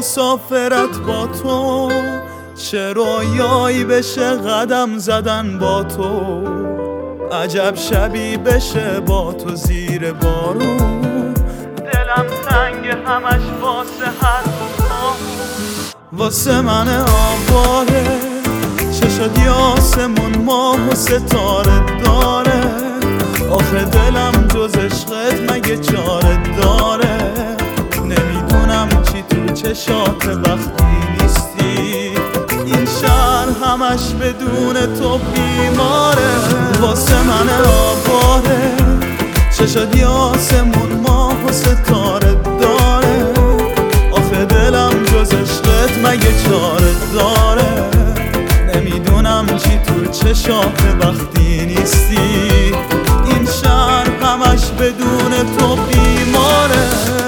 مسافرت با تو، چه رویایی بشه قدم زدن با تو، عجب شبی بشه با تو زیر بارون. دلم تنگ همش واسه حرفا، واسه من آواره، چه شد یاسمون ماه و ستاره داره، آخه دلم جز عشقت مگه چاره داره. نمیدونم چی تو چشات وقتی نیستی، این شهر همش بدون تو بیماره. واسه من آواره، چه شد یاسمون ماه و ستاره داره، آخه دلم جز عشقت مگه چاره داره. نمیدونم چی تو چشات وقتی نیستی، این شهر همش بدون تو بیماره.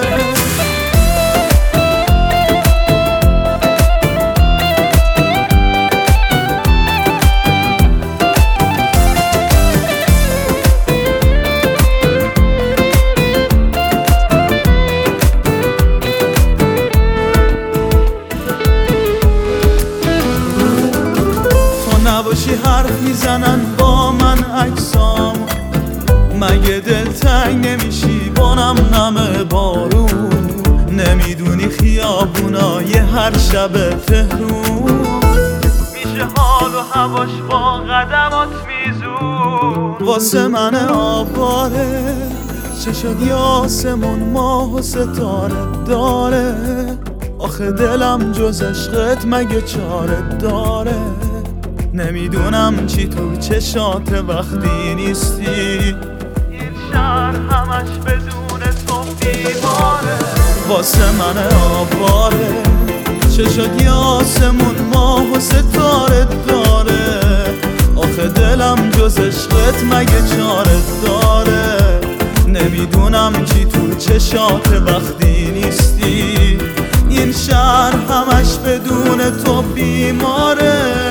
نباشی حرف میزنن با من عکسام، مگه دلتنگ نمیشی بانم نم بارون. نمیدونی خیابونای هر شب تهرون میشه حال و هواش با قدمات میزون. واسه من آواره، چه شد یاسمون ماه و ستاره داره، آخه دلم جز عشقت مگه چاره داره. نمیدونم چی تو چشات وقتی نیستی، این شهر همش بدون تو بیماره. واسه من آواره، چه شد یاسمون ماه و ستاره داره، آخه دلم جز عشقت مگه چاره داره. نمیدونم چی تو چشات وقتی نیستی، این شهر همش بدون تو بیماره.